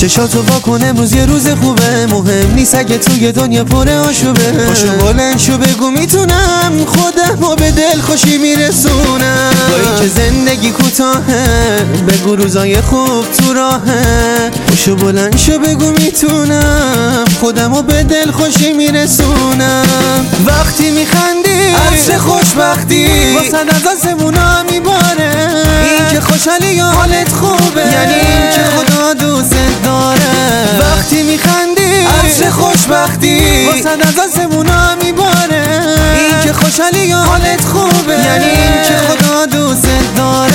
چشاتو واکن امروز یه روز خوبه، مهم نیست اگه توی دنیا پر آشوبه. پاشو بلند شو بگو میتونم، خودمو به دل خوشی میرسونم. با اینکه زندگی کوتاهه بگو روزای خوب تو راهه. پاشو بلند شو بگو میتونم، خودمو به دل خوشی میرسونم. وقتی میخندی عطر خوشبختی واسه از آسمونا میباره. این که خوشحالی یا حالت خوبه یعنی این که خدا دوست داره. وقتی میخندی عطر خوشبختی واسه از آسمونا میباره. این که خوشحالی یا حالت خوبه یعنی این که خدا دوست داره.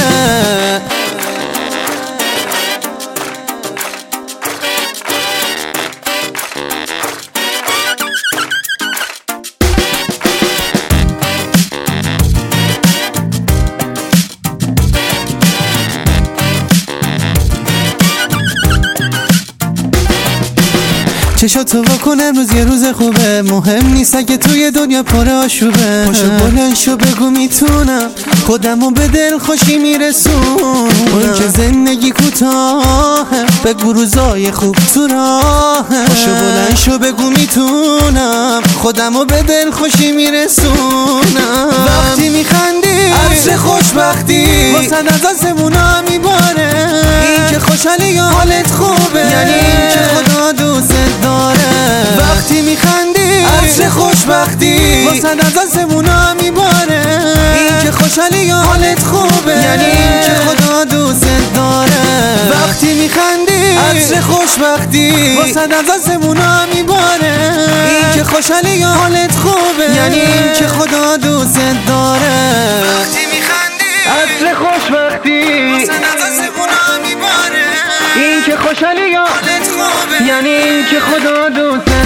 چشاتو واکن امروز یه روز خوبه، مهم نیست اگه توی دنیا پر آشوبه. پاشو بلند شو بگو میتونم، خودمو به دل خوشی میرسونم. این که زندگی کوتاهه بگو روزای خوب تو راهه. پاشو بلند شو بگو میتونم، خودمو به دل خوشی میرسونم. وقتی میخندی عطر خوشبختی واسه از آسمونا میباره. این که خوشحالی یا حالت خوبه یعنی این که خدا دوست داره. وقتی میخندی عطر خوشبختی واسه از آسمونا میباره. این که خوشحالی یا حالت خوبه یعنی این که خدا دوست داره. وقتی میخندی عطر خوشبختی واسه از آسمونا میباره. این که خوشحالی یا حالت خوبه یعنی این که خدا دوست داره. وقتی میخندی عطر خوشبختی واسه از آسمونا میباره. این که خوشحالی یا حالت خوبه یعنی این که خدا دوست